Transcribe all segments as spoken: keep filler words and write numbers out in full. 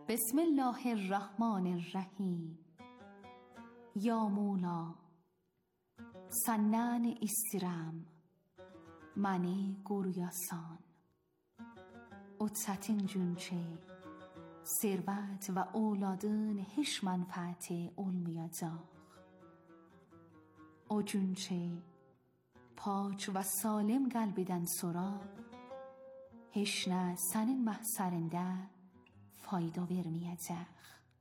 بسم الله الرحمن الرحیم. یا مولا senden isterim mani koruyasan. O çetin günçe servet ve oğladın hiç menfaati olmayacak. O günçe paç ve salim qalbidən sonra hiç ne senin mahzerinde fayda vermeyecek.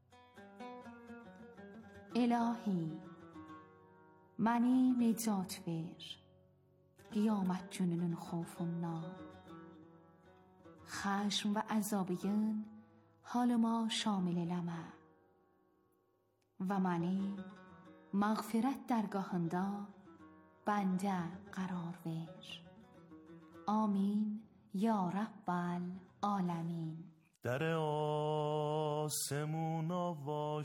الهی منی نجات ver قیامت gününün خوفundan. خشم و عذابین حال ما شامل eləmə و منی مغفرت درگاهında بنده قرار ver. آمین یا رب العالمین. در آسمون آوا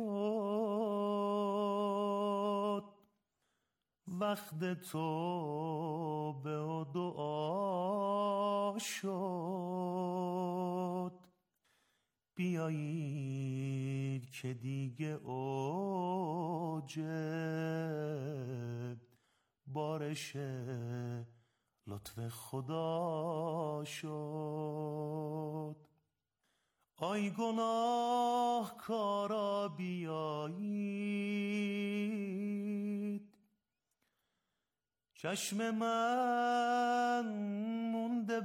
شد وقت توبه و دعا شد. بیایید که دیگه اوج بارش لطف خدا شد. آی گناه کارا بیایید، چشم من مونده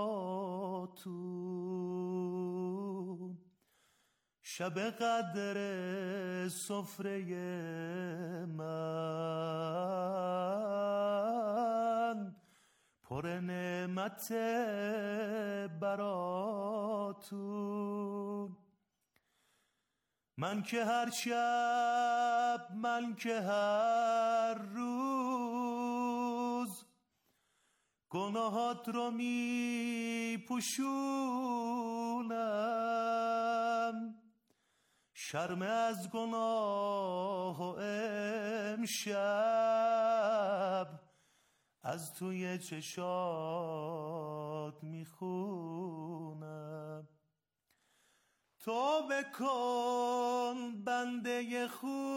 براتون. شب قدر سفره من پر نعمت براتون. من که هر شب، من که هر روز گناهات رو می پوشونم. شرم از گناه و امشب از توی چشات میخونم. توبه کن بنده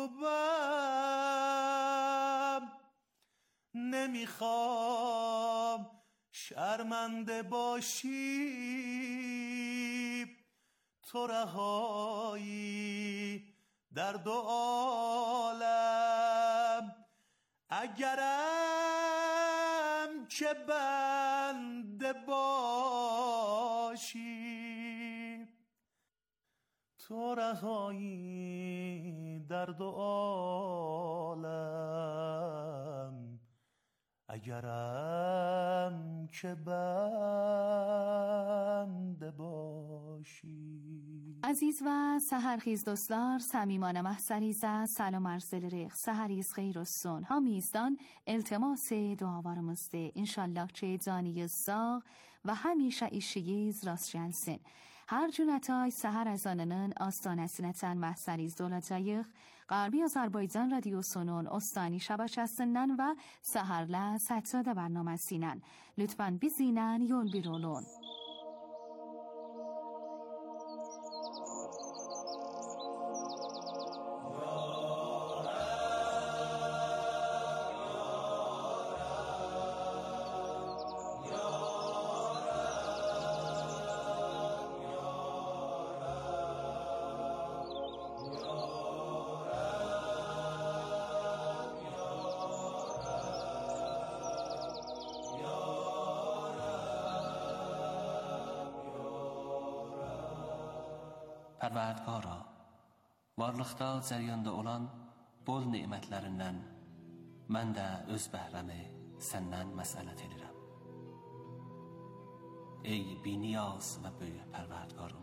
خوبم، نمیخوام شرمنده باشی. تو رهایی در دو عالم، اگرم که بنده باشی. تو رهایی در دو عالم، اگرم که بنده باشی. عزیز و سحرخیز dostlar, صمیمانه محضریز سلام arz edirik. Səhəriz xeyir olsun. Hamınızdan iltimas dualarımızdır. İnşallah ki canınız sağ ve hamişə işiniz rast gəlsin. Hər cünətay səhər əzanının astanəsinətən məhsəriz olacağıq. Qarbi Azərbaycan Radiosunun Ostani şəbəkəsindən və Səhərlə Səccədə bərnaməsindən. Lütfən bizimlə yol bir olun. Pərvərdigara, varlıqda cəriyanda olan bol nemətlərindən mən də öz bəhrəmi səndən məsələt edirəm. Ey biniyaz və böyük Pərvərdigarım,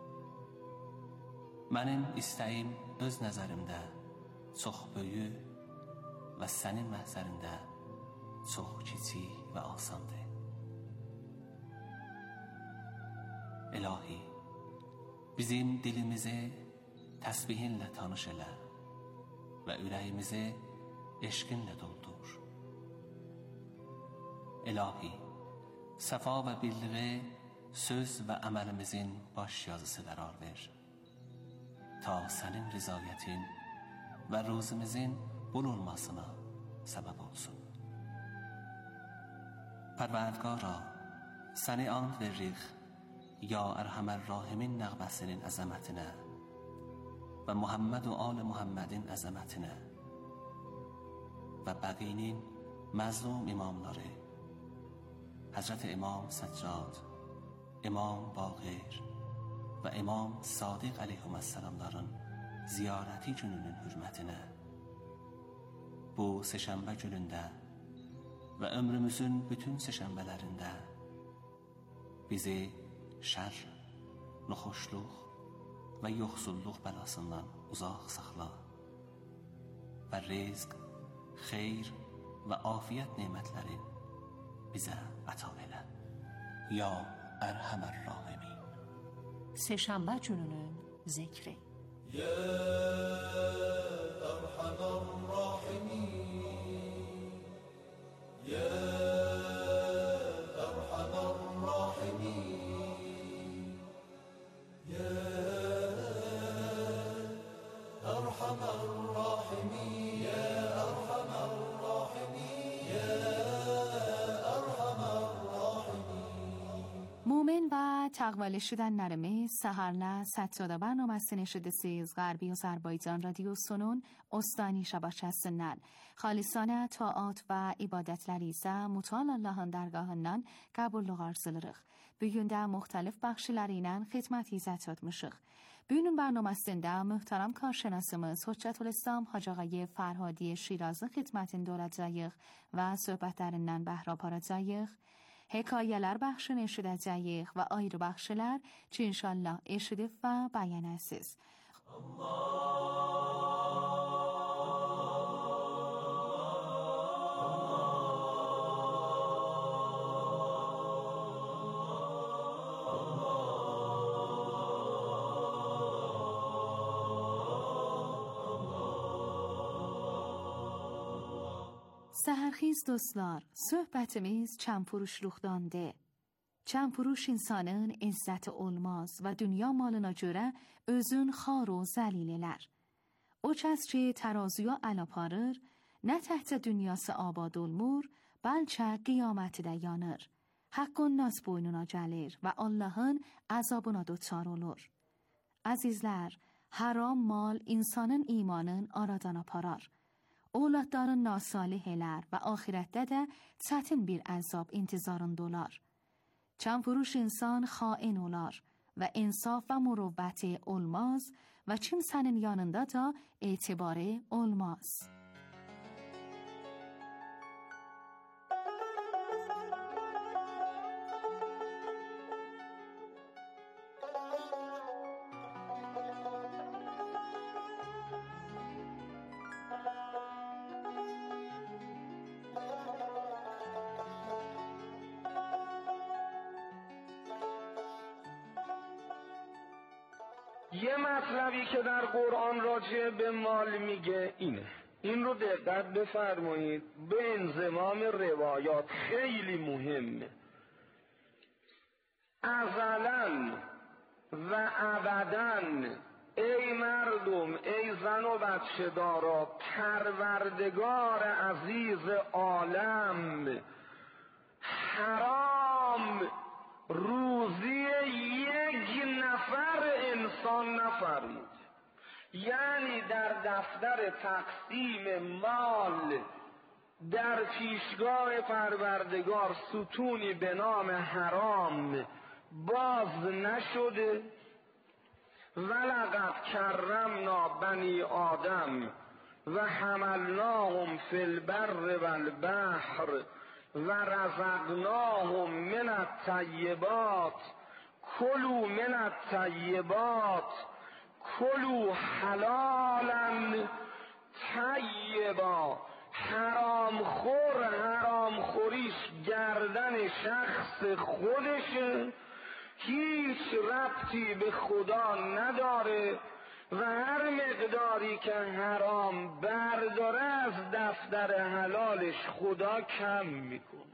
mənim istəyim öz nəzərimdə çox böyük və sənin məhzərində çox kiçik və asandır. İlahi, bizim dilimizi təsbihinlə tanış elə və ürəyimizi eşqinlə doldur. İlahi, səfa və birliği söz və əməlimizin baş yazısı qərar ver. ta senin rizayetin ve rozumuzun bulunmasına sebep olsun. Perverdigara, seni and verik ya Erhamer Rahimin nəğbəsinin əzəmətinə və Muhammed və al Muhammedin əzəmətinə və bəqinin məzlum imamları Həzrət İmam Səccad, İmam Baqir və İmam Sadiq əleyhissalamların ziyarəti gününün hürmətinə bu seşənbə günündə və ömrümüzün bütün seşənbələrində bizi şər, naxoşluq və yoxsulluq bəlasından uzaq saxla və rizq, xeyr və afiyyət nemətlərin bizə əta elə. Ya Ərhəmər Rahimin. Seşənbə gününün zikri. Ya Ərhəmər Rahimin. Ya Ərhəmər Rahimin. Ya Ərhəmər Rahimin. Ya Ərhəmər Rahimin. Ya Ərhəmər Rahimin. مومن و تقواله شدن نرمه سهرنه ستاده برنامه سنشده سیز غربی و زربایجان رادیو سنون استانی şabaşa sünnən xalisane taat və ibadətlərinizə mutal Allahın dərgahından qəbul arzularıq. Bugün də müxtəlif bəxşləri ilə xidmət izət etmişik. Bugünün برنامəsində möhtərəm karşınasımız Hüccətülislam Hacı Ağay Fərhadi Şirazı xidmətin olacağıq və söhbətlərindən bəhrə aparacağıq. Hekayələr bəxşini eşidəcəyik və ayrı bəxşilər ki, inşallah eşidib və bəyənəsiz. Səhərxiz dostlar, söhbətimiz çəmfuruşluqdandır. Çəmfuruş insanın izzəti olmaz və dünya malına görə özün xar و zəlil elər. O kəs ki tərazuya əl aparır, nə təhtə dünyası abad olmur, bəlkə qiyaməti də yanır. Haqqın nas boynuna gəlir və Allahın əzabına duçar olur. Əzizlər, haram mal insanın imanın aradan aparar. Oğlatların nasalih elər və axirətdə də çətin bir əzab intizarında olar. Çəmfuruş insan xain olar və insaf və müruvvəti olmaz və kimsənin yanında da etibarı olmaz. یه مطلبی که در قرآن راجع به مال میگه اینه، این رو دقت بفرمایید، به انضمام روایات خیلی مهمه. ازلاً و ابداً ای مردم، ای زن و بچه دارا، پروردگار عزیز عالم حرام روزی یک نفر انسان نفرمود. یعنی در دفتر تقسیم مال در پیشگاه پروردگار ستونی به نام حرام باز نشده. ولقد کرمنا بنی آدم و حملناهم فی البر والبحر و رزقناهم من الطیبات کلوا من الطیبات کلوا حلالا طیبا. حرام خور حرام خوریش گردن شخص خودشه، هیچ ربطی به خدا نداره و هر مقداری که حرام برداره از دفتر حلالش خدا کم میکنه.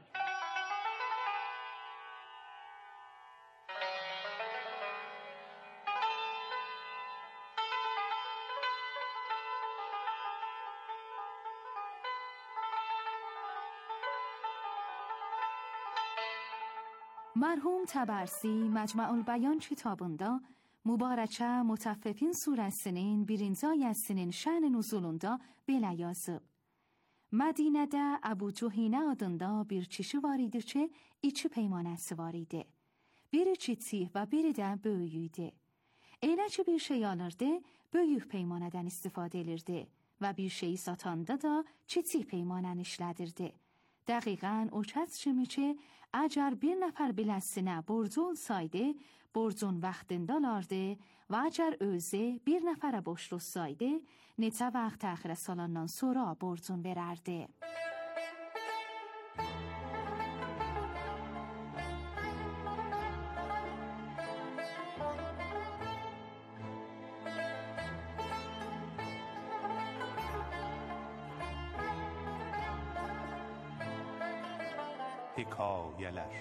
مرحوم تبرسی مجمع البیان کتابında mübarəçə mutaffifin surəsinin birinci ayəsinin şən nüzulunda belə yazıb. Mədinədə Əbu Cüheynə adında bir kişi var idi ki, iki peymanəsi var idi. Biri kiçik və biri də böyük idi. Elə ki bir şey alırdı, böyük peymanədən istifadə edirdi və bir şeyi satanda da kiçik peymanəni işlədirdi. Dəqiqən o kəs kimi ki, əgər bir nəfər biləsinə borcu olsaydı, borcun vaxtında alardı və əgər özü bir nəfərə borclu olsaydı, neçə vaxt təxirə salandan sonra borcun verərdi. Hekayeler.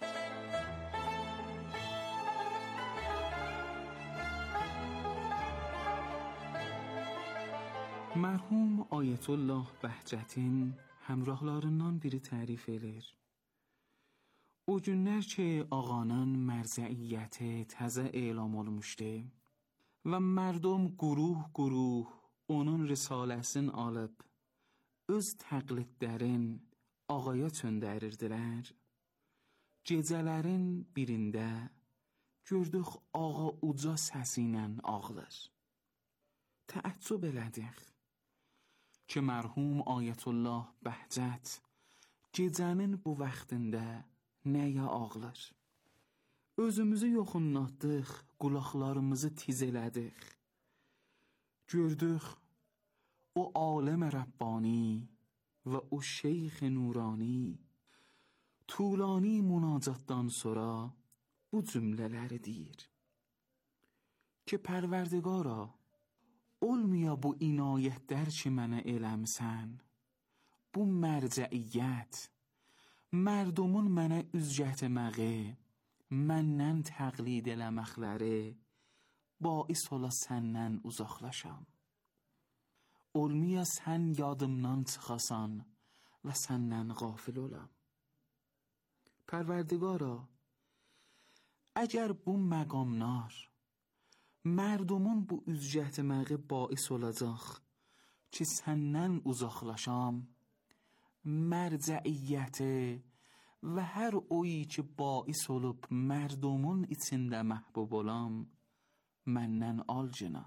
Mərhum Ayətullah Bəhcətin həmrahlarından biri tərif edir. O günlər ki, ağanın mərcəiyyəti təzə elam olmuşdu və mərdum quruh-quruh onun risaləsini alıb, öz təqlidlərin ağaya çöndərirdilər. Gecələrin birində gördük ağa uca səsi ilə ağlar. Təəccüb elədik ki, mərhum Ayətullah Bəhcət gecənin bu vaxtında nəyə ağlar? Özümüzü yoxunlatdıq, qulaqlarımızı tiz elədik. Gördük o aləm Rəbbani və o şeyx nurani tulani münacatdan sonra bu cümlələri deyir ki, Pərverdigara, olmuya bu inayətlər ki mənə eləmsən, bu mərcəiyyət, mərdumun mənə üzgət etməyi, məndən təqlid eləməkləri, bais ola səndən uzaqlaşam. Olmuya sən yadımdan çıxasan və səndən qafil olam. Pərverdigara, əgər bu məqamlar mərdumun bu üzgət etməyi bais olacaq ki, səndən uzaqlaşam, mərcəiyyəti və hər oyi ki bais olub mərdumun içində məhbub olam, məndən al cinan.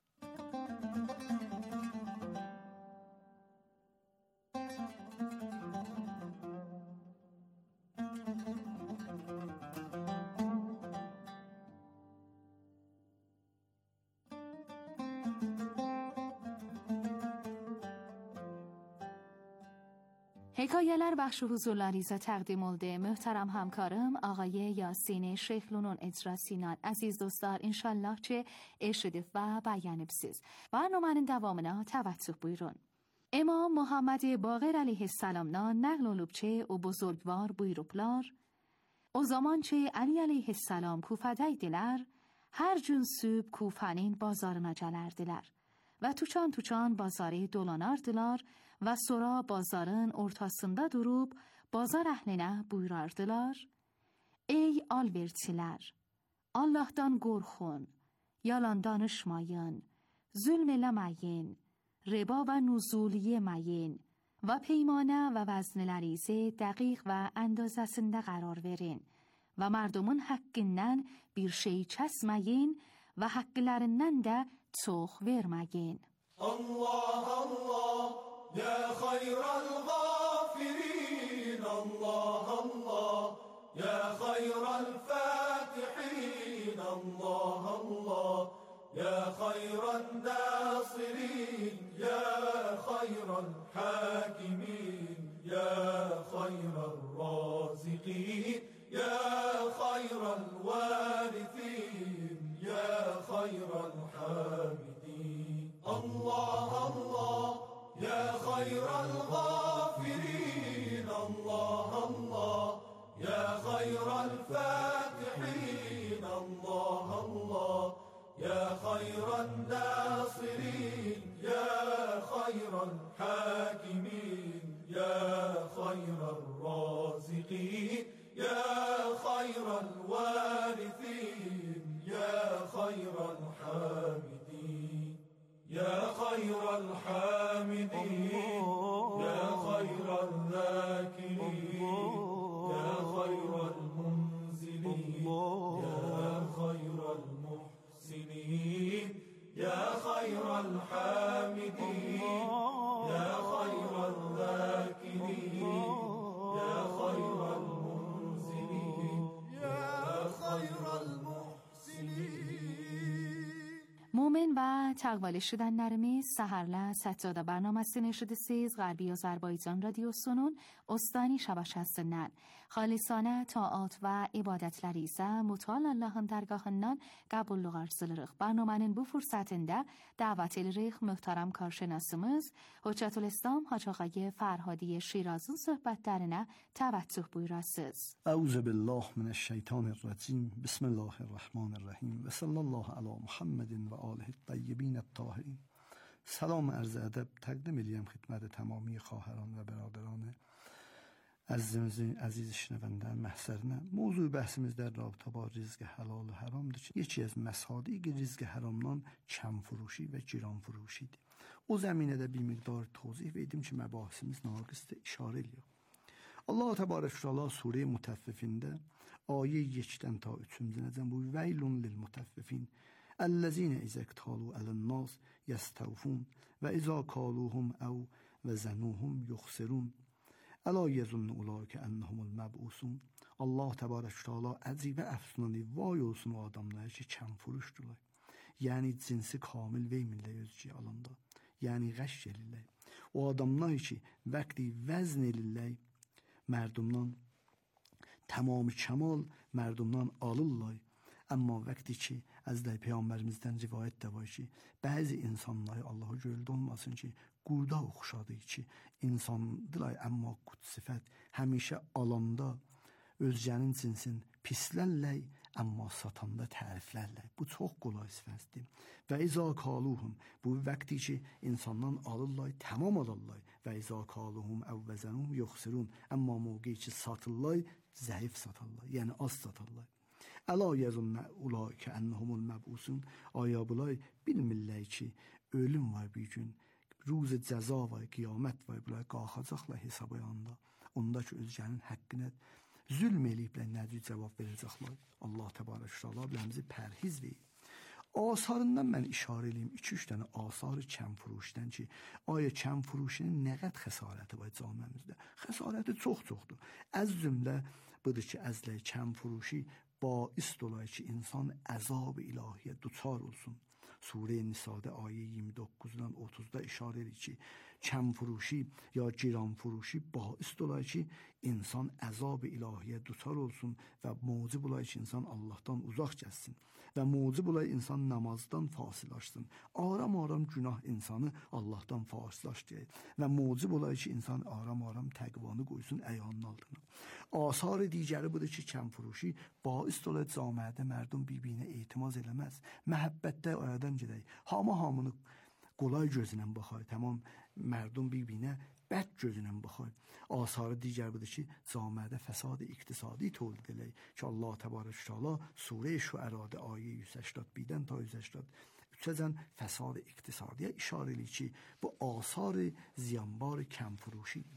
حکایه‌ler بخش حضورلاریزا تقدیم oldu. محترم همکارم آقای یاسین شیخلونون اجراسینان. Aziz dostlar, inşallah ki eşidib və bəyan edibsiz. Barnomanın davamına təvəccüh buyurun. İmam Muhammed Baqir aleyhisselamdan nəql olub ki, o buzurgvar buyurublar. O zaman ki Ali aleyhisselam Kufədə idilər, hər gün sübh Kufənin bazarına gələrdilər və tuçan-tuçan bazarı dolanardılar və sonra bazarın ortasında durub bazar əhlinə buyurardılar: Ey alverçilər, Allahdan qorxun, yalan danışmayın, zülm eləməyin, riba və nuzul yeməyin və peymanə və vəznlərizi dəqiq və əndazəsində qərar verin və mərdumun haqqından bir şey kəsməyin və haqqlarından da çox verməyin. Allah Allah ya hayral ghafirin, Allah Allah ya hayral fatihin, Allah Allah ya hayran nasirin, ya hayral hakimin, ya hayral raziqin, ya hayral varithin, ya hayral hamidin. Allah Allah ya hayral ghafirin, Allah Allah ya hayral fatihin, Allah Allah ya hayran nasirin, ya hayral hakimin, ya hayral raziqin, ya hayral تقبال شدن نرمیز سهرله ستاده برنامه نشده سیز غربی آذربایجان رادیو سنون استانی شبش هستنن خالصانه taat و ibadetleriyse mutal Allah'ın dergahından kabullu karşılarıq. Barnamenin bu fırsatında davet edirik muhterem karşınasımız Hüccetül İslam Hacı Ağay Ferhadi Şiraz'ın sohbetlerine teveccüh buyurasınız. Euzu billahi mineşşeytanirracim. Bismillahirrahmanirrahim. Ve sallallahu ala Muhammedin ve alihi tayyibin tahirin. Salam arz edeb təqdim edirəm xidmət tamami xahiran və beraderan əzizimizin əziz şinəvəndə məhsərinə. Mövzu bəhsimizdə rabitə با rizq halal و haramdır ki, yeki az məsadiq rizq haramdan kəm furushi və giran furushidir. O zəminədə bir miqdar tozih verdim ki, məbahsimiz naqisdə işarə ediyor. Allah təbarək və təala sure Mutaffifində ayə yekdən ta üçüncünəcən bu veylun lil mutaffifin ellezine izektalu alan-nas yestawfun ve iza kaluhum ev vezenuhum yukhsirun Əla yəzunnu ulaikə ennəhumul məbusun. Allah təbarək və təala əcibə əfsunani vay olsun o adamlar ki, kəm furuşdurlar. Yəni cinsi kamil vermirlər özcü alanda. Yəni qəş elirlər. O adamlar ki, vəqti vəzn elirlər, mərdumdan tamamı kəmal mərdumdan alırlar. Amma vəqti ki, əzdə Peyğəmbərimizdən rivayət də var ki, bəzi insanlar Allah'a göldə olmasın ki, qurda oxşadı ki, insandılar, amma qud sifət həmişə alanda özcənin cinsin pislərlər, amma satanda təriflərlər. Bu çox qolay sifətdir. Və izə kaluhum, bu vəqti ki, insandan alırlar, tamam alırlar. Və izə kaluhum əvvəzənum yoxsirun, amma mövqeyi ki, satırlar, zəif satırlar, yəni az satırlar. Əla yəzunna ulaikə ennəhumul məbusun. Aya bunlar bilmirlər ki, ölüm var bir gün, ruz cəza var, qiyamət var, bunlar qalxacaqlar hesaba yanında. Onda ki, özgənin həqqinə zülm eləyiblər, nədir cavab verəcəklər. Allah təbarək və təala biləmizi pərhiz verir. Asarından mən işarə eləyim iki üç dənə asarı kəm furuşdən ki, aya kəm furuşinin nə qəd xəsarəti var camiəmizdə? Xəsarəti çox-çoxdur. Əz cümlə budur ki, əzlə kəm furuşi باعث dolayı ki, insan əzab-ı ilahiyə duçar olsun. Sure Nisa'da ayə iyirmi doqquzdan otuzda işarə edir ki, kəm furuşi ya giran furuşi باعث dolayı ki, insan əzab-ı ilahiyə duçar olsun və mucib olayı ki, insan Allah'tan uzaq gəlsin və mucib olayı insan namazdan fasilaşsın. Aram-aram günah insanı Allah'tan fasilaşdırır və mucib olayı ki, insan aram-aram təqvanı qoysun əyanın altına. Asar digəri budur ki, kəm furuşi باعث dolayı camiədə mərdum bir-birinə etimaz eləməz. Məhəbbətdə ayadan gedək. Hamı hamını qolay gözlə baxar. Tamam, mərdum bir-birinə bəd gözlə baxar. Asarı digər budur ki, camiədə fəsad iqtisadi tolid elək ki, Allah təbarək və təala Sure Şuərada ayə yüz səksən birdən ta yüz səksən üçəcən fəsad iqtisadiyə işarə eləyir ki, bu asarı ziyanbar kəm furuşidir.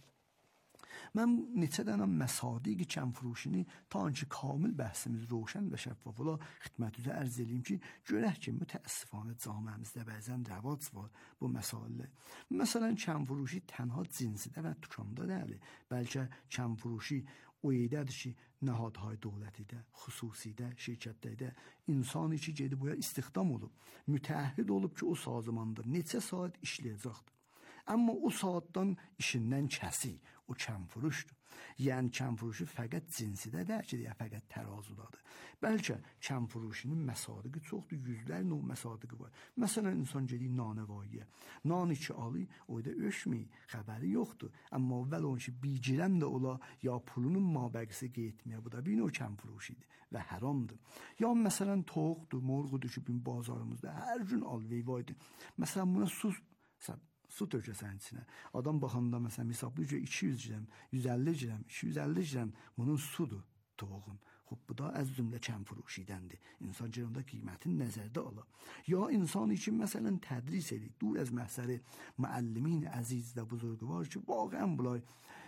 Mən neçə dənə məsadiq kəm furuşini ta ki kamil bəhsimiz roşən və şəffaf ola xidmətinizə ərz edeyim ki, görək ki, mütəəssifanə camiəmizdə bəzən rəvac var bu məsələlər. Məsələn, kəm furuşi tənha cinsidə və tükanda deyil, bəlkə kəm furuşi o yerdədir ki, nəhadhay dövlətidə, xüsusidə, şirkətdə insanı ki, gedib buraya istihdam olub, mütəhhid olub ki, o sazmandır, neçə saat işləyəcəkdir. Amma o saatdan işindən kəsik, o kəm-furuşdur. Yəni kəm-furuşu fəqət cinsidə deyək ki, fəqət tərazudadır. Bəlkə kəm-furuşunun məsadiqi çoxdur, yüzlərlə o məsadiqi var. Məsələn, insan gedir nanəvaiyə. Nan iki alır, orada öşməyir, xəbəri yoxdur. Amma əvvəl onun ki, bir girəm də ola, ya pulunun mabəqisi qeytməyə, bu da bir növ kəm-furuşidir və haramdır. Ya məsələn, toğuqdur, morğudur ki, bizim bazarımızda hər gün alveyvaydır. Məsələn, buna sus, su tökəsən içinə. Adam baxanda məsələn hesablıca iki yüz girəm, yüz əlli girəm, iki yüz əlli girəm bunun sudur toğun. Xub bu da əz cümlə kəm-furuşidəndir. İnsan girəndə qiymətini nəzərdə ala. Ya insan üçün məsələn tədris edir. Dur az məhsəri müəllimin əziz və buzurgu var ki, vaqən bunlar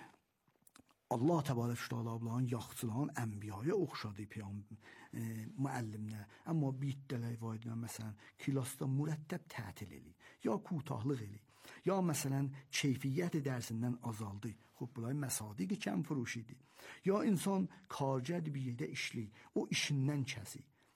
Allah təbarək və təala bunların yaxçıların ənbiyaya oxşadı peyğəmbər e, müəllimlə. Amma bitdələr vaydilə məsələn kilasda mürəttəb tətil edir. Ya kutahlıq edir. Ya məsələn keyfiyyət dərsindən azaldı. Xub bunlar məsadiq kəm-furuşidir. Ya insan kargəd bir yerdə işləyir. O işindən kəsir.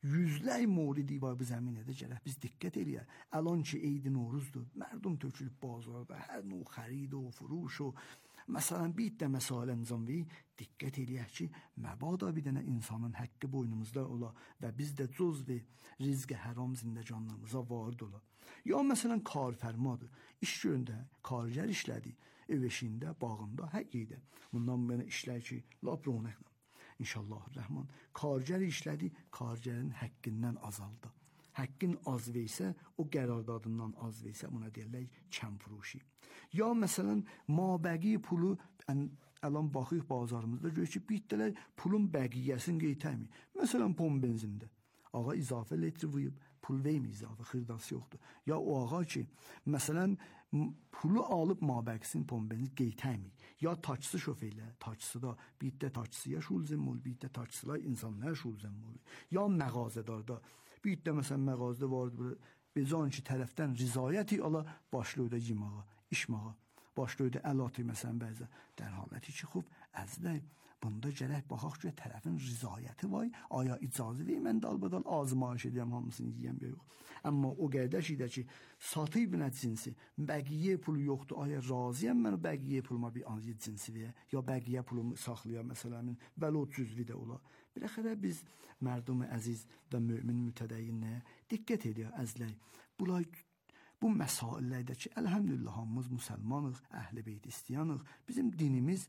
yüzlər mövlidi var bu zəminədə, gərək biz diqqət eləyək. Alan ki Eid Novruzdur, mərdum tökülüb bazarda, hər növ xərid و فروش و مثلا bir də məsələ انجام verir. Diqqət eləyək ki, məbada bir dənə insanın haqqı boynumuzda ola və biz də cüzv rizq haram zindəcanlarımıza varid ola. Ya məsələn karfərmadır, iş göründə kargər işlədi, ev eşiyində, bağında, hər yerdə. Bundan belə işlər ki, lap ronaqla. İnşallahirrahman, kargər işlədi, kargərin haqqından azaldı. Haqqın az versə, o qərardadından az versə, buna deyirlər kəmfuruşi. Ya məsələn, mabəqi pulu, əlan baxıq bazarımızda görür ki, bitdilər pulun bəqiyyəsini qeytəmi. Məsələn, pom benzində. Ağa izafə litri vuyub, pul vermir izafə, xırdası yoxdur. Ya o ağa ki, məsələn, pulu alıb mabəqisini pom benzin qeytəmi. Ya taçsı şofeylə, taçsı da, bir də taçsıya şulzəmmol, bir də taçsılar insanlar şulzəmmol. Ya məğazədarda, bir də məsələn məğazədə vardı, bezan ki, tərəfdən rizayəti ala, başlıyor da yimağa, işmağa. Başlıyor da əlatı məsələn bəzə. در haləti ki, xub, əzlər, bunda gərək baxaq ki, tərəfin rizayəti var, aya icazı verir, mən dalbadal azmayış edəyəm, hamısını yiyəm ya yox. Amma o qədəş idə ki, satı ibnə cinsi, bəqiyyə pulu yoxdur, aya razıyəm mən o bəqiyyə puluma bir anı cinsi veyə, ya bəqiyyə pulumu saxlaya məsələmin, vəl o cüzvi də ola. Biləxərə biz mərdum əziz və mümin mütədəyyinləyə diqqət edir, əzlər. Bunlar bu məsaillərdə ki, əlhəmdülillah hamımız müsəlmanıq, əhl-i beyt istəyənıq, bizim dinimiz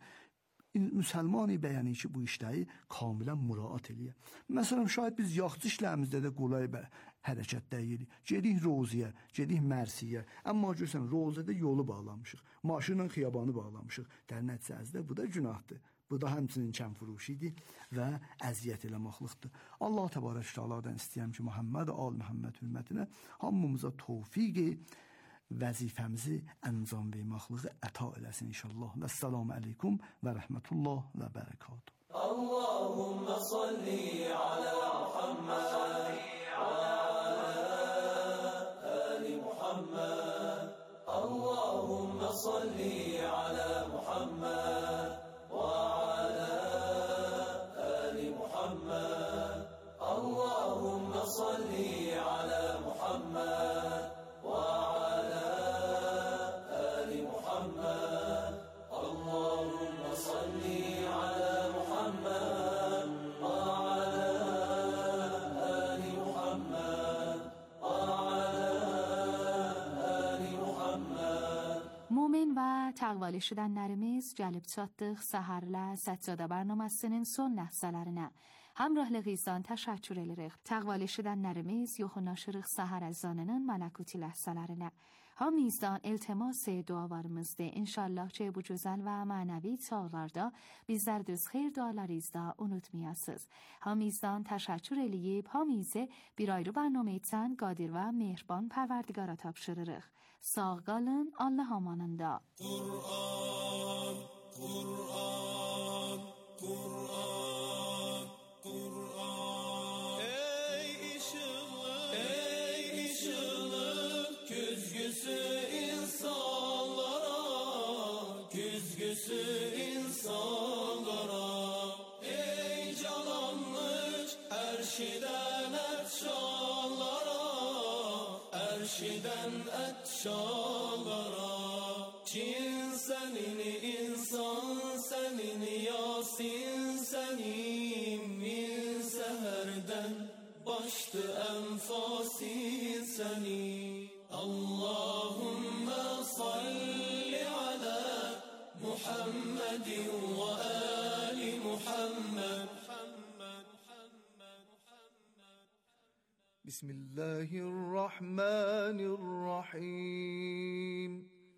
müsəlmani bəyəni ki, bu işləri kamilən müraat eləyir. Məsələn, şayət biz yaxçı işlərimizdə də qolay bə hərəkətdə edirik. Gedik Roziyə, gedik Mərsiyə. Amma görsən, Rozədə yolu bağlamışıq, maşınla xiyabanı bağlamışıq. Dər nəticəsində bu da günahdır. Bu da həmçinin kəmfuruşidir və əziyyət eləməklıqdır. Allah təbarək təaladan istəyəm ki, Muhammed, al Muhammed hürmətinə hamımıza tövfiqi vəzifəmizi əncam verməklığı əta eləsin inşallah. Və səlamu aleykum və rəhmətullah və bərəkatuhu. Allahümme salli alə Muhammed və alə əli Muhammed. Allahümme salli alə Muhammed اللهم صل على محمد وعلى آل محمد اللهم صل على محمد وعلى آل محمد وعلى آل محمد. Mo'min və təqvalı eşidənlərimiz gəlib çatdıq səhərlə Səccada bərnaməsinin son ləhzələrinə. Hamrahlıqizdan təşəkkür edirik. Təqvalı eşidənlərimiz yoxunlaşırıq səhər əzanının mələkuti ləhzələrinə. Hamımızdan iltimas dualarımızdır. İnşallah ki bu gözəl və mənəvi çağlarda bizlər düz xeyir dualarınızda unutmayasınız. Hamımızdan təşəkkür eləyib, hamımızı bir ayrı bərnamədən qadir və mehriban pərverdigara tapşırırıq. Sağ qalın, Allah amanında. Qur'an, Qur'an, Qur'an, Qur'an. Ey ışığı, ey ışığı, küzgüsü insanlara, küzgüsü insanlara. Ey calanmış erşiden etşanlara, erşiden etşanlara. Çin senini, insan senini, Yasin senin min seherden baştı enfasin seni. Allahümme salli ala Muhammedin ve ali Muhammed. Bismillahirrahmanirrahim.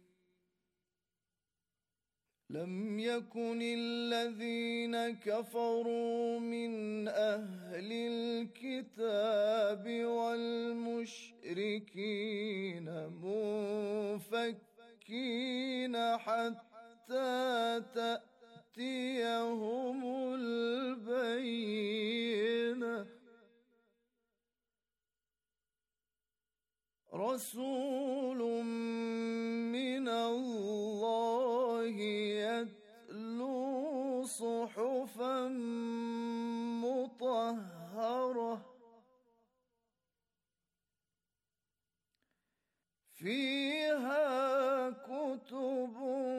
لم يكن الذين كفروا من أهل الكتاب والمشركين منفكين حتى تأتيهم البينة رسول من الله يتلو صحفا مطهرة فيها كتب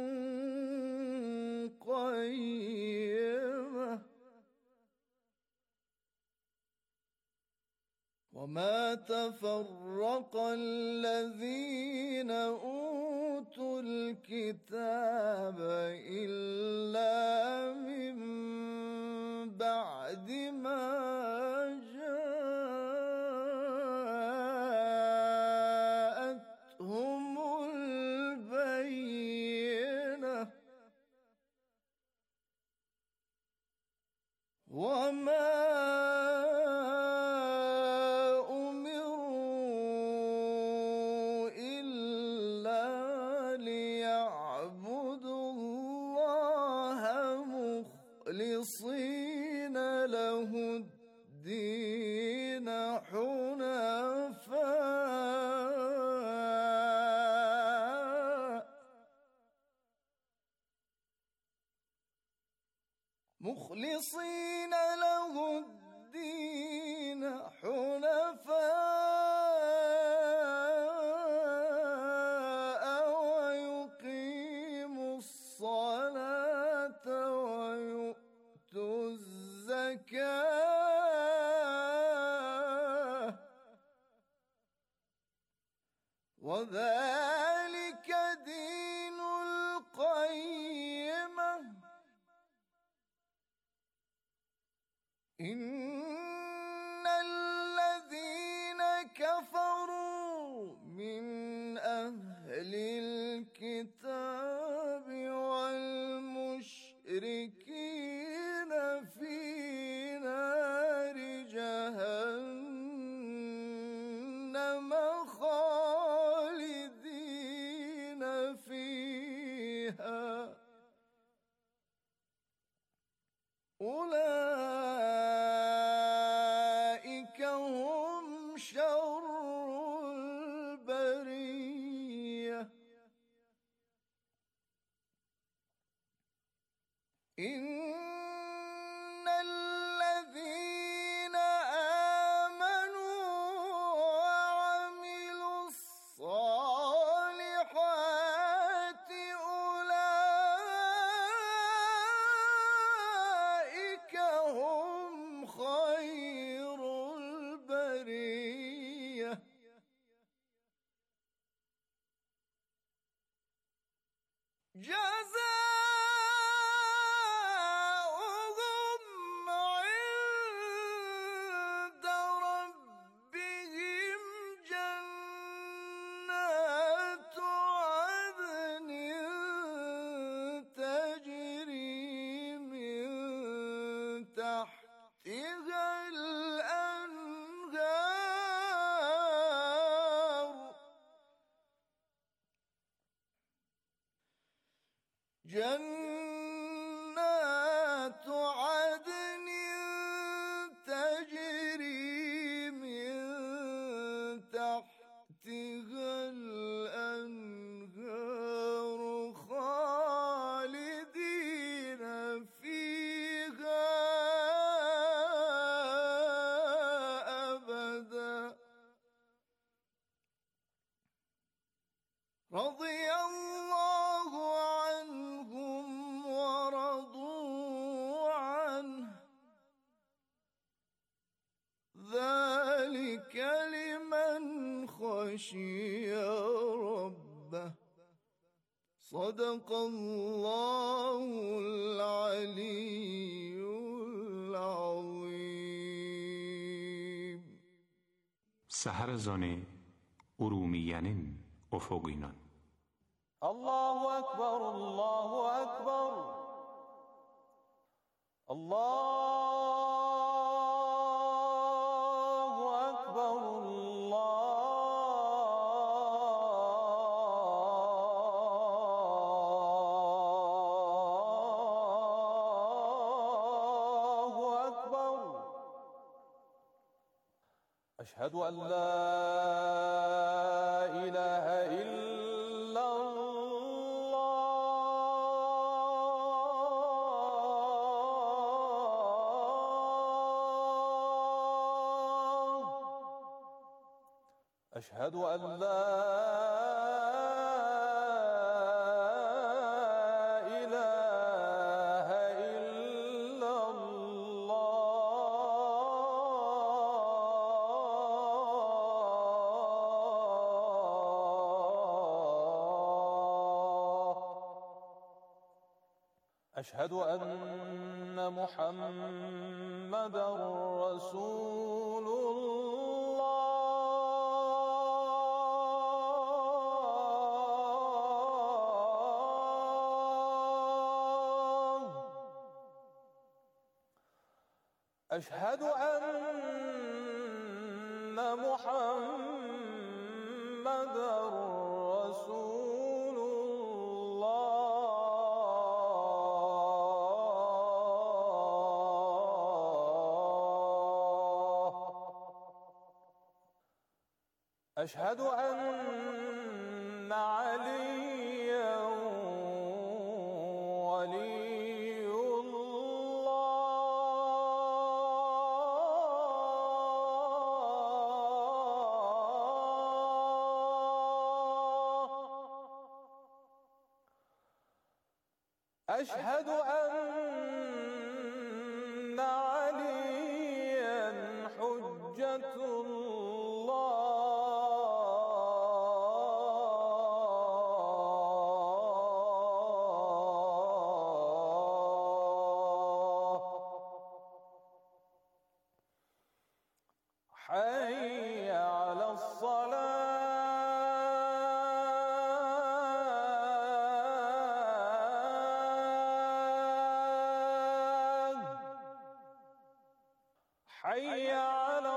قيمة وما تفرق الذين أوتوا الكتاب إلا من بعد ما جاءتهم البينة وما مخلصين له الدين حنفاء مخلصين له الدين حنفاء ويقيموا الصلاة ويؤتوا الزكاة وذلك دين القيمة إن الذين كفروا من أهل الكتاب والمشركين في نار جهنم خالدين فيها أولئك هم شر البرية إن الذين آمنوا وعملوا الصالحات أولئك هم خير البرية جزاؤهم عند ربهم جنات عدن تجري من تحتها الأنهار جنات عدن تجري من تحتها الأنهار خالدين فيها أبدا رضي الله عنهم ورضوا عنه ذلك لمن خشي ربه صدق الله العلي العظيم. سحر زانه ارومیه‌nin افقینان. الله اکبر الله اکبر الله اکبر الله اکبر اشهد ان لا اله الا أشهد أن لا إله إلا الله. أشهد أن محمدًا رسول الله. أشهد أن محمدًا رسول الله. أشهد أن عليا ولي الله. أشهد أن عليا حجة الله. حي على الصلاة. حي على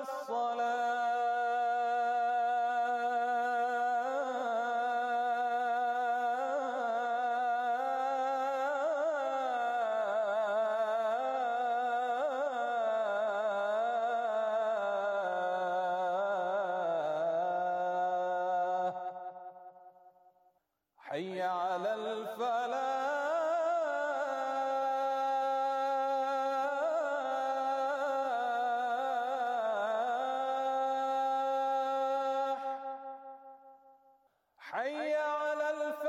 الصلاة. حي على الفلاح. حي على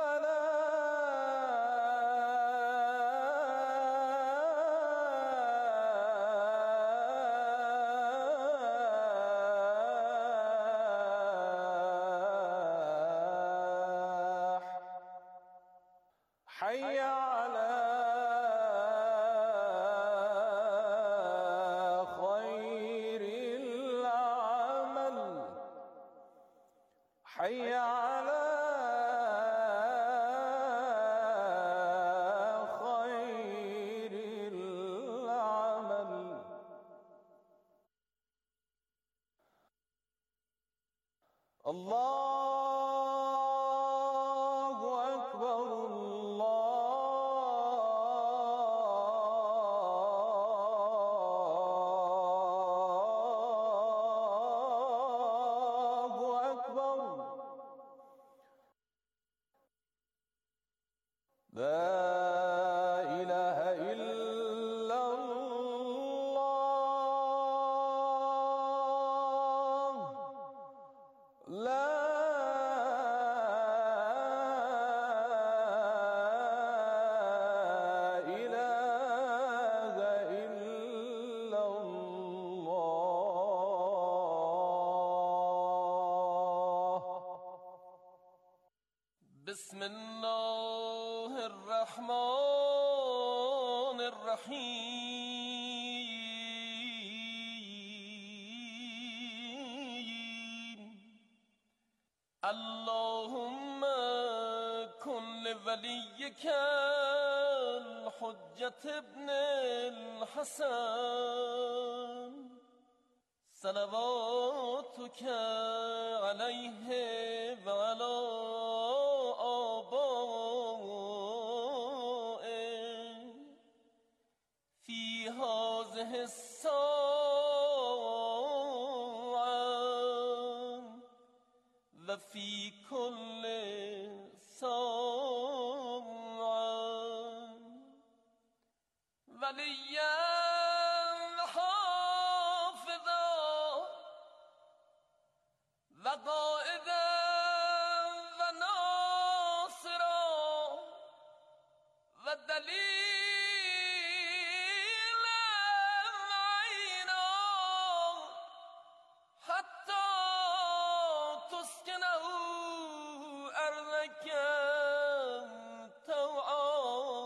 الفلاح. حي على خير العمل. حي على خير العمل. الله أكبر الله أكبر. لا إله إلا الله. لا إله إلا الله. بسم الله الرحمن الرحيم. اللهم كن لوليك الحجة ابن الحسن صلواتك عليه وعلى آبائه في هذه الساعة وفي كل ساعة وليا حافظا وقائدا تسكنه أرضك طوعا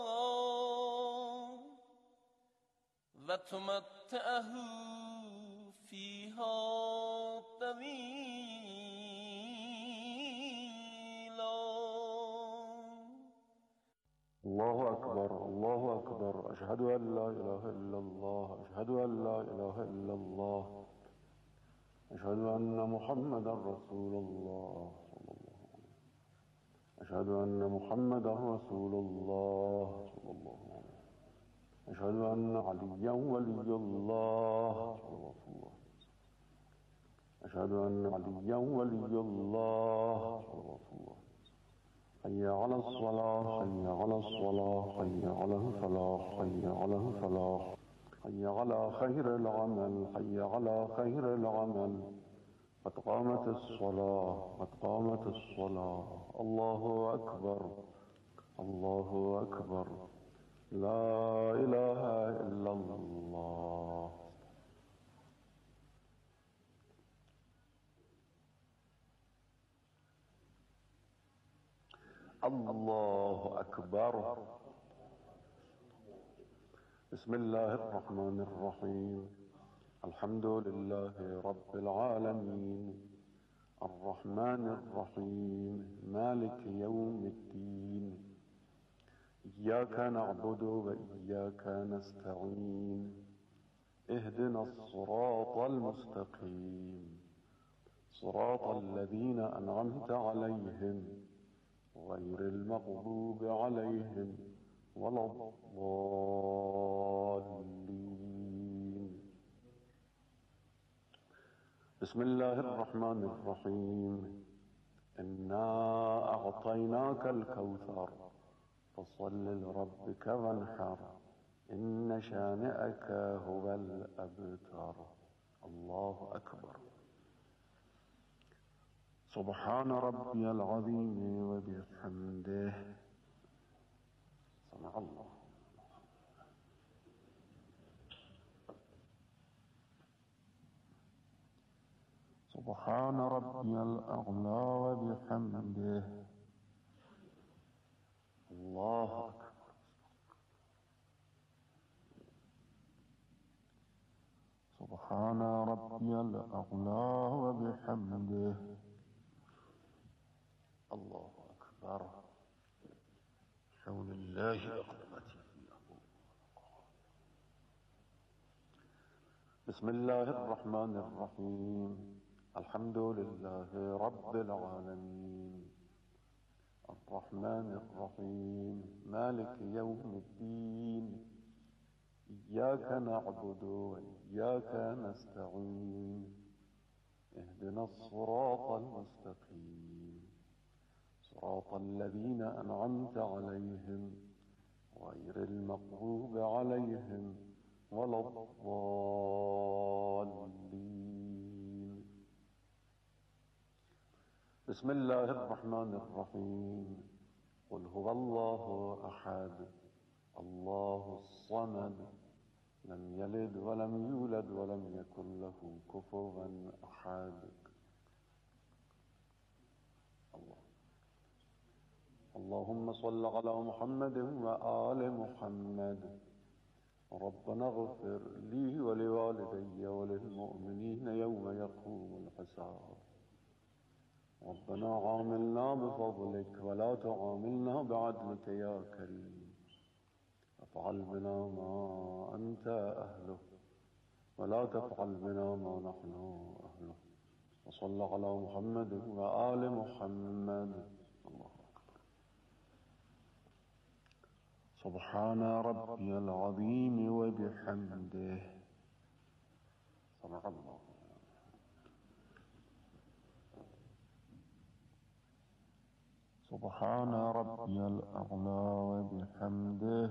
وتمتعه فيها طويلا. الله أكبر الله أكبر أشهد أن لا إله إلا الله أشهد أن لا إله إلا الله أشهد أن محمدا رسول الله صلى الله عليه وسلم أشهد أن محمدا رسول الله صلى الله عليه وسلم أشهد أن عليا ولي الله صلى الله عليه وسلم أشهد أن عليا ولي الله صلى الله عليه وسلم حي على الصلاة حي على الصلاة حي على الفلاح حي على الفلاح حي على خير العمل حي على خير العمل قد قامت الصلاة قد قامت الصلاة. الله أكبر الله أكبر لا إله إلا الله. الله أكبر. بسم الله الرحمن الرحيم الحمد لله رب العالمين الرحمن الرحيم مالك يوم الدين إياك نعبد وإياك نستعين اهدنا الصراط المستقيم صراط الذين أنعمت عليهم غير المغضوب عليهم ولا الضالين. بسم الله الرحمن الرحيم إنا أعطيناك الكوثر فصل لربك وانحر إن شانئك هو الأبتر. الله أكبر. سبحان ربي العظيم وبحمده سمع الله. سبحان ربي الأعلى وبحمده. الله أكبر. سبحان ربي الأعلى وبحمده. الله أكبر. حول الله أقدمتي. بسم الله الرحمن الرحيم الحمد لله رب العالمين الرحمن الرحيم مالك يوم الدين إياك نعبد وإياك نستعين اهدنا الصراط المستقيم صراط الذين أنعمت عليهم غير المغضوب عليهم ولا الضالين. بسم الله الرحمن الرحيم قل هو الله أحد الله الصمد لم يلد ولم يولد ولم يكن له كفوا أحد. الله. اللهم صل على محمد وآل محمد. ربنا اغفر لي ولوالدي وللمؤمنين يوم يقوم الحساب. ربنا عاملنا بفضلك ولا تعاملنا بعدلك يا كريم. افعل بنا ما أنت أهله ولا تفعل بنا ما نحن أهله. وصل على محمد وآل محمد. الله أكبر. سبحان ربي العظيم وبحمده سمع الله. سبحان ربي الأعلى وبحمده.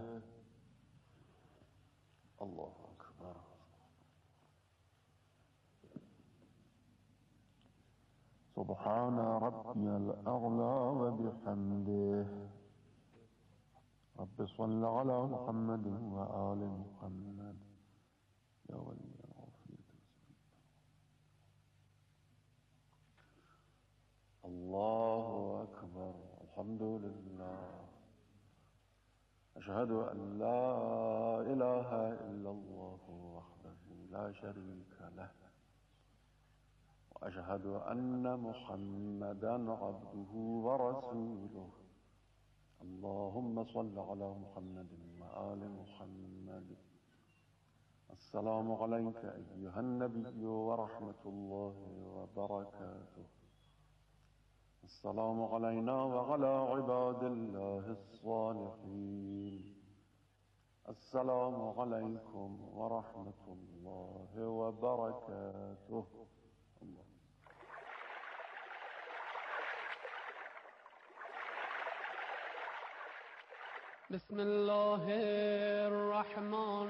الله أكبر. سبحان ربي الأعلى وبحمده. رب صل على محمد وآل محمد يا ولي العافية. الله أكبر الحمد لله أشهد أن لا إله إلا الله وحده لا شريك له وأشهد أن محمدا عبده ورسوله اللهم صل على محمد وآل محمد السلام عليك أيها النبي ورحمة الله وبركاته السلام علينا وعلى عباد الله الصالحين السلام عليكم ورحمة الله وبركاته الله. بسم الله الرحمن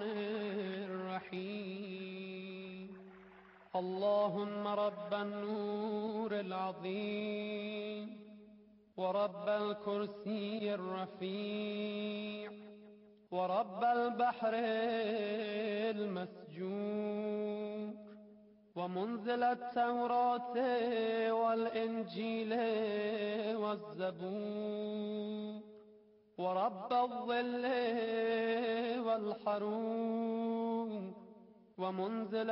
الرحيم اللهم رب النور العظيم ورب الكرسي الرفيع ورب البحر المسجور ومنزل التوراة والإنجيل والزبور ورب الظل والحروم ومنزل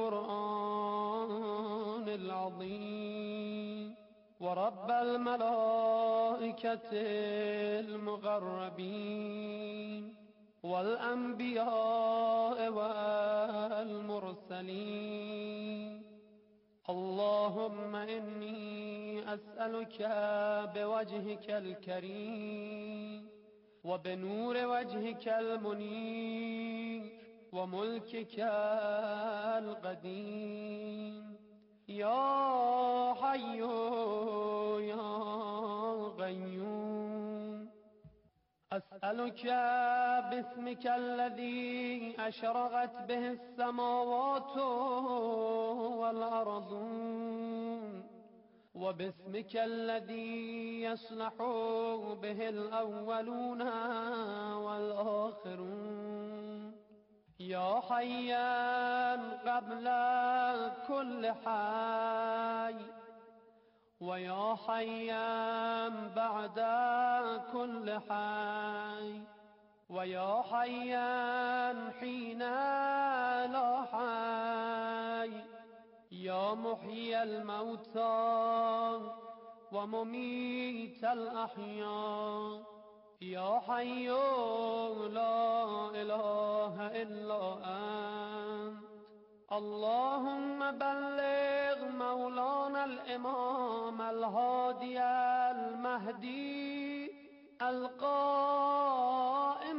القرآن العظيم ورب الملائكة المقربين والأنبياء والمرسلين اللهم إني أسألك بوجهك الكريم وبنور وجهك المنير وملكك القديم يا حي يا قيوم أسألك باسمك الذي أشرقت به السماوات والأرضون وباسمك الذي يصلح به الأولون والآخرون يا حيا قبل كل حي ويا حيا بعد كل حي ويا حيا حين لا حي يا محيي الموتى ومميت الأحياء يا حي لا إله إلا أنت اللهم بلغ مولانا الإمام الهادي المهدي القائم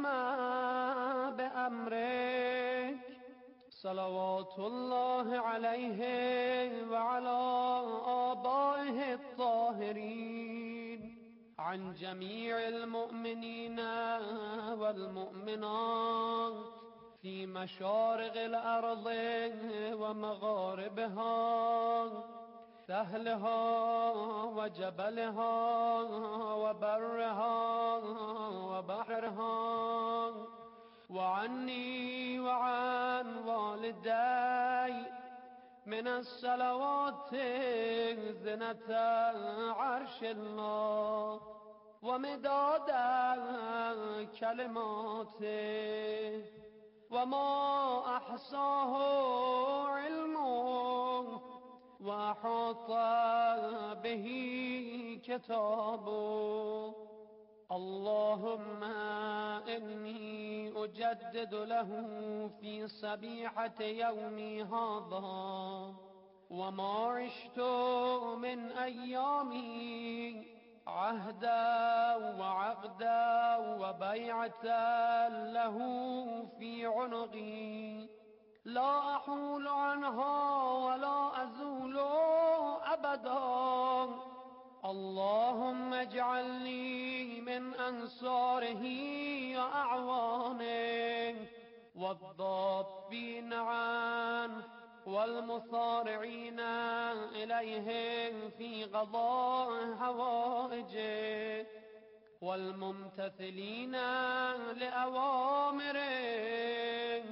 بأمرك صلوات الله عليه وعلى آبائه الطاهرين عن جميع المؤمنين والمؤمنات في مشارق الأرض ومغاربها سهلها وجبلها وبرها وبحرها وعني وعن والدي من الصلوات زنة عرش الله ومداد كلماته وما أحصاه علمه وأحاط به كتابه اللهم إني أجدد له في صبيحة يومي هذا وما عشت من أيامي عهدا وعقدا وبيعة له في عنقي لا أحول عنها ولا أزول أبدا اللهم اجعلني من أنصاره وأعوانه والضابين عنه والمصارعين إليه في قضاء حوائجه والممتثلين لأوامره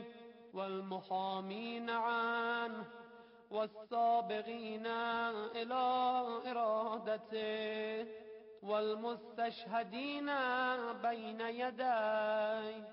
والمحامين عنه والسابقين إلى إرادته عقدته والمستشهدين بين يدي.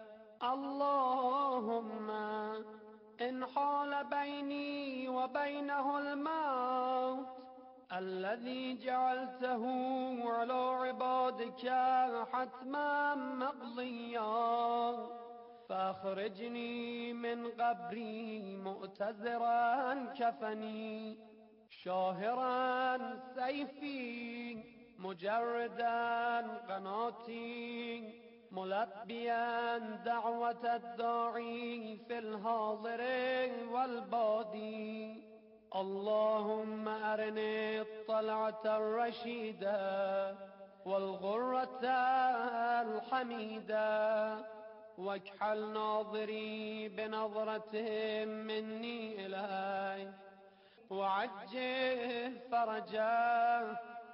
اللهم إن حال بيني وبينه الموت الذي جعلته على عبادك حتما مقضيا فأخرجني من قبري مؤتزرا كفني شاهرا سيفي مجردا قناتي ملبيا دعوة الداعي في الحاضر والبادي. اللهم أرني الطلعة الرشيدة والغرة الحميدة واكحل ناظري بنظرتهم مني إلي وعجل فرجا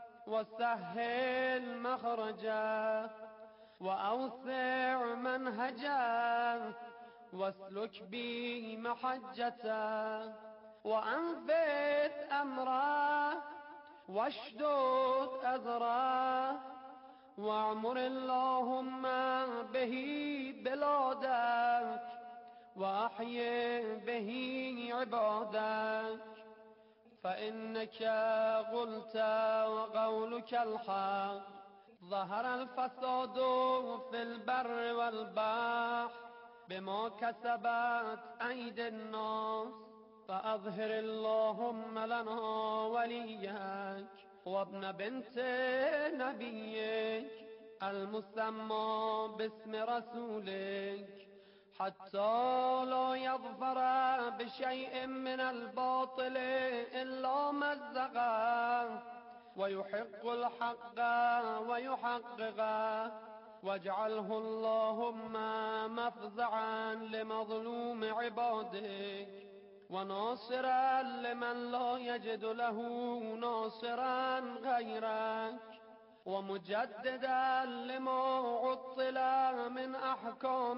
وسهل مخرجا وأوسع منهجا واسلك بي محجتا وأنفذ أمرا واشدد أزرا واعمر اللهم به بلادك وأحيي به عبادك فإنك قلت وقولك الحق. ظهر الفساد في البر والبحر بما كسبت أيدي الناس فأظهر اللهم لنا وليك وابن بنت نبيك المسمى باسم رسولك حتى لا يظفر بشيء من الباطل إلا مزقه ويحق الحق ويحققه واجعله اللهم مفزعا لمظلوم عبادك وناصرا لمن لا يجد له ناصرا غيرك ومجددا لما عطل من أحكام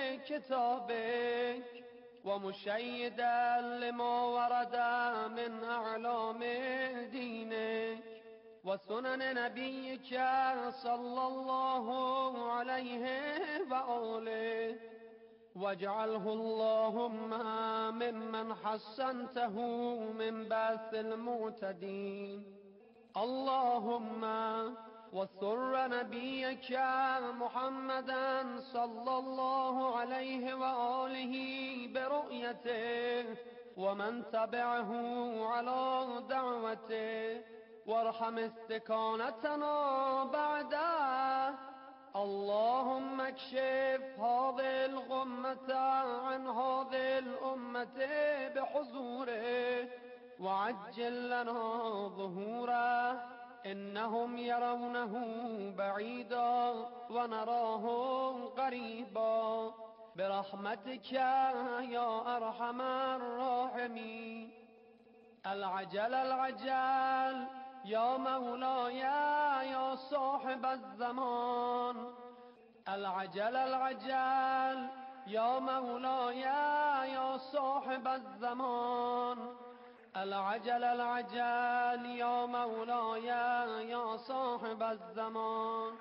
كتابك ومشيدا لما ورد من أعلام دينك وسنن نبيك صلى الله عليه وآله واجعله اللهم ممن حسنته من بأس المعتدين. اللهم وسر نبيك محمدا صلى الله عليه وآله برؤيته ومن تبعه على دعوته وارحم استكانتنا بعده. اللهم اكشف هذه الغمة عن هذه الأمة بحضوره وعجل لنا ظهوره إنهم يرونه بعيدا ونراه قريبا برحمتك يا أرحم الراحمين. العجل العجل يا مولاي يا صاحب الزمان العجل العجل يا مولاي يا صاحب الزمان العجل العجل يا مولاي يا صاحب الزمان.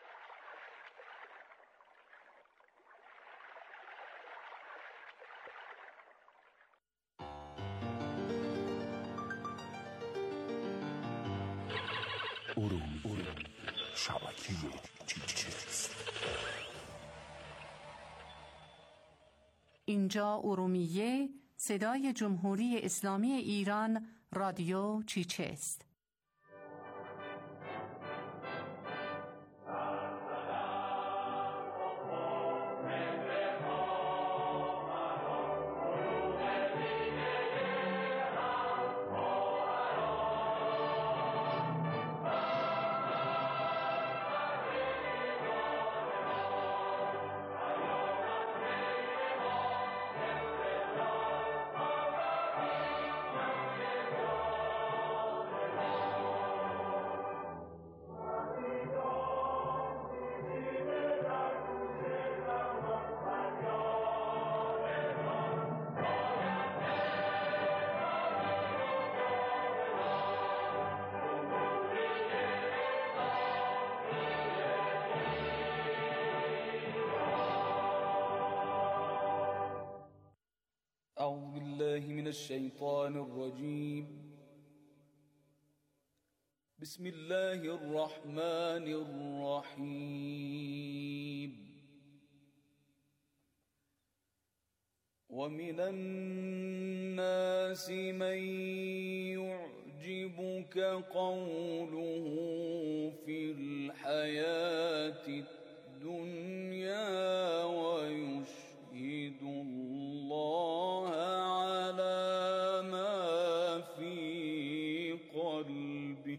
ارومیه شبکه چیچست. اینجا ارومیه صدای جمهوری اسلامی ایران رادیو چیچست. من الشيطان الرجيم. بسم الله الرحمن الرحيم. ومن الناس من يعجبك قوله في الحياة الدنيا ويشهد الله على ما في قلبه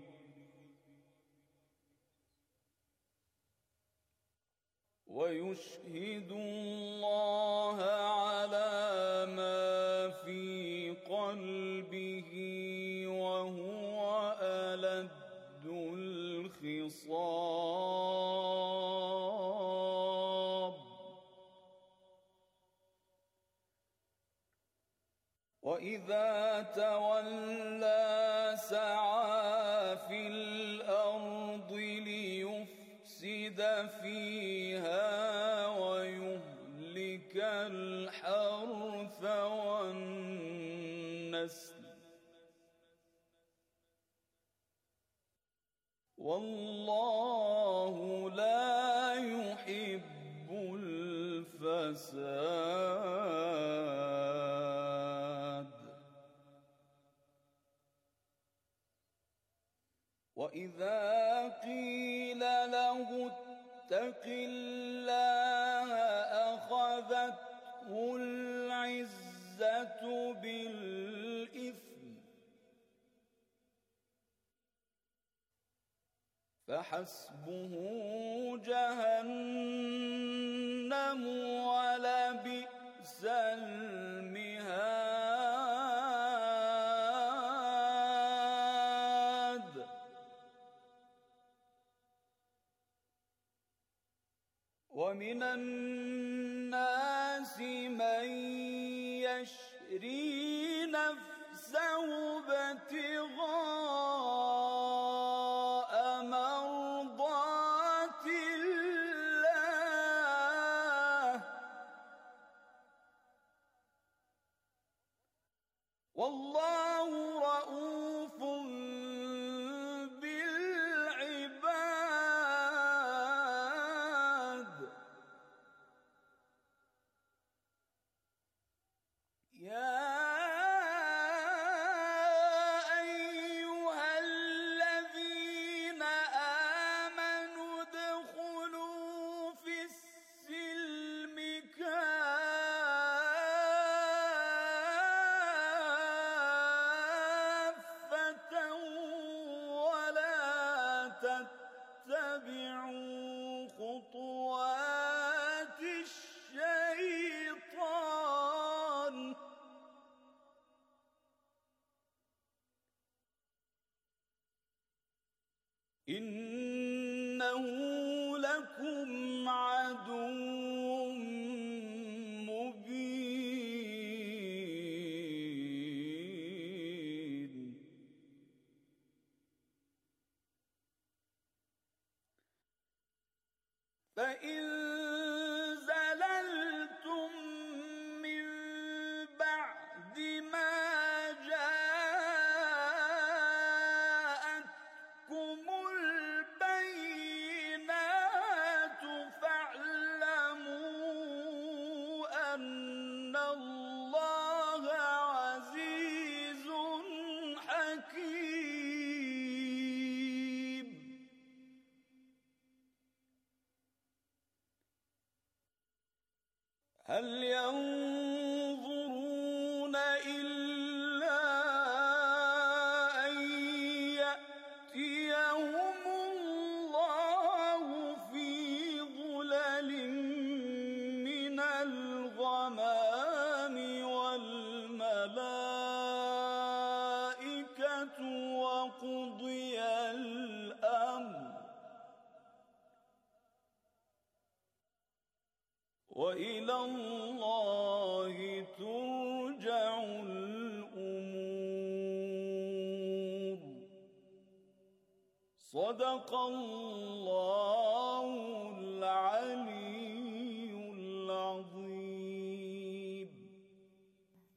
ويشهد الله على ما في قلبه وهو ألد الخصام. وإذا تولى سعى في الأرض ليفسد فيها ويهلك الحرث والنسل والله لا يحب الفساد. وإذا قيل له اتق الله أخذته العزة بالإثم فحسبه جهنم ولبئس المهاد. ومن الناس من يشري نفسه ابتغاء مرضات الله والله رؤوف بالعباد. يا أيها الذين آمنوا ادخلوا في السلم كافة ولا تتبعوا خطوات الشيطان إنه لكم عدو مبين. فإن زللتم من بعد ما جاءتكم البينات فاعلموا أن الله عزيز حكيم. هل ينظرون إلا أن يأتيهم الله في ظلل من الغمام والملائكة وقضي الأمر وإلى الله ترجع الأمور. صدق الله العلي العظيم.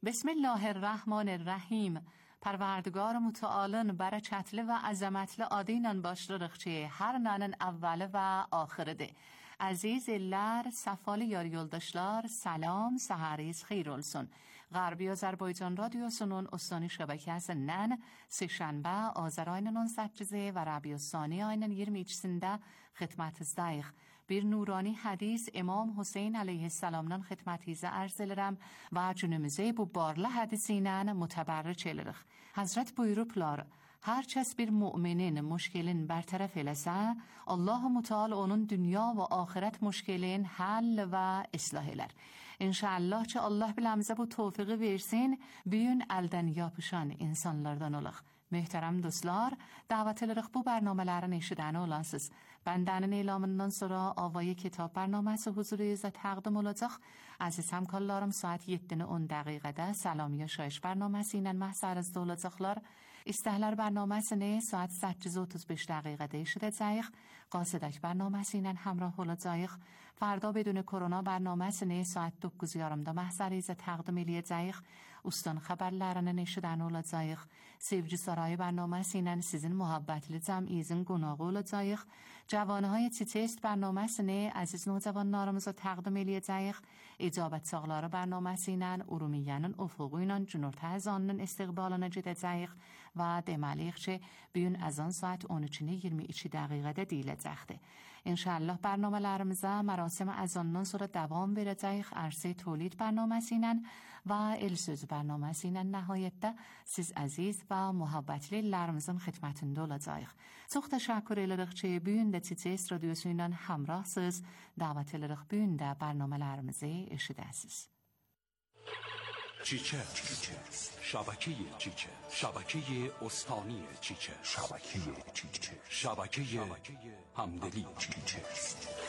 بسم الله الرحمن الرحیم. پروردگار متعالن بر çatlı ve azametli adıyla başlarıq ki, her nanın evveli ve ahirede. Aziz eller, safalı yar yoldaşlar, salam, sahariz xeyir olsun. غربی آذربایجان رادیوسونun استانی şebekesi نن سهشنبه آذر ayının on səkkizi ve Rabiu Sani ayının yirmi ikisinde xidmətizdəyik. Bir nurani hadis İmam Hüseyin aleyhisselamdan xidmətinizə arz edirəm və cünümüzə bu barlı hadisi ilə mütəbərrik edirik. Hazret buyurublar: Her kəs bir müminin müşkilin bertaraf eləsə, Allah Müteal onun dünya ve ahiret müşkilin hal ve ıslah elər. İnşallah ki Allah biləmizə bu tevfiqi versin, büyün elden yapışan insanlardan olaq. Möhtərəm dostlar, davet edirik bu برنامه‌ləri eşidən olansız. Bəndənin elamından sonra Avay Kitab برنامه‌si huzurunuza təqdim olacaq. Aziz həmkarlarım, saat yeddini on dəqiqədə Salamiya Şayiş برنامه‌si ilə məhsərinizdə olacaqlar. İstəhlər برنامه‌sini saat səkkiz otuz beş dəqiqədə eşidəcəyik. Qasidək برنامه‌si ilə həmrah olacağıq. Farda بدون کرونا برنامه‌sini saat doqquz yarımda məhsərinizə təqdim edəcəyik. Ustan xəbərlərini eşidən olacağıq. Sevgi Sarayı برنامه‌si ilə sizin muhabbətli cəmiyizin qonağı olacağıq. Cavanهای چیچست برنامه‌sini aziz növcavanlarımıza təqdim edəcəyik. İcabət Çağları برنامه‌si ilə Urumiyyənin ufuğu ilə Cünurta əzanının istiqbalına gedəcəyik və deməliyik ki, bugün əzan saat on üçünü iyirmi iki dəqiqədə deyiləcəkdir. İnşallah برنامه‌larımıza mərasim əzandan sonra davam verəcəyik. Arsə Tolid برنامه‌si ilə və El Söz برنامه‌si ilə nəhayətdə siz əziz və muhabbətlilərimizin xidmətində olacağıq. Çox təşəkkür edirik ki, bugün də Çiçes radiosu ilə həmrahsınız. Dəvət edirik bugün də برنامه‌larımızı eşidəsiniz. چیچس شبکه چیچس شبکه استانی چیچس شبکه چیچس شبکه همدلی چیچس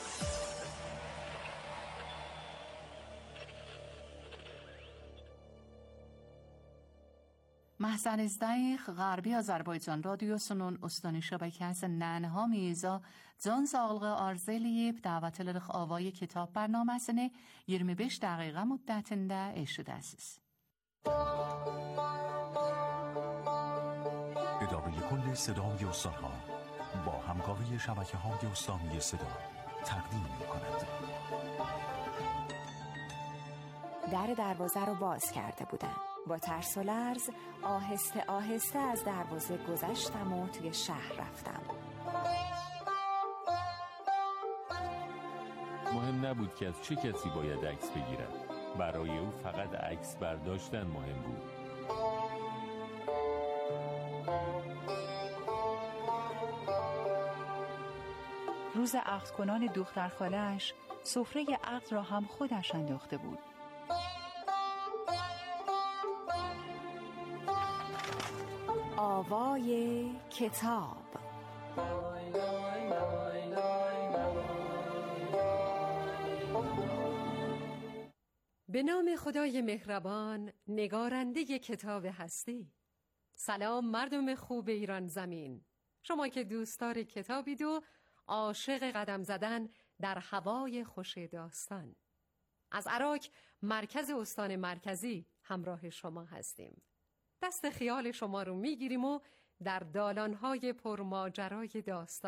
محسنیzdəyik Qərbi Azərbaycan radiosunun ustani şəbəkəsi Nənha Miza can sağlığı arz eləyib dəvət edirik Avay Kitab برنامه‌sini iyirmi beş dəqiqə müddətində eşidəsiniz. اداره کل صدای استان‌ها با همکاری شبکه‌های استانی صدا تقدیم می‌کند. در دروازه رو باز کرده بودن. با ترس و لرز آهسته آهسته از دروازه گذشتم و توی شهر رفتم. مهم نبود که از چه کسی باید عکس بگیرم. برای او فقط عکس برداشتن مهم بود. روز عقد کنان دختر خاله‌اش سفره عقد را هم خودش انداخته بود. آوای کتاب. به نام خدای مهربان، نگارنده کتاب هستی. سلام مردم خوب ایران زمین. شما که دوستدار کتابید و عاشق قدم زدن در هوای خوش داستان. از عراق مرکز استان مرکزی همراه شما هستیم. دست خیال شما رو میگیریم و در دالانهای پرماجرای داستان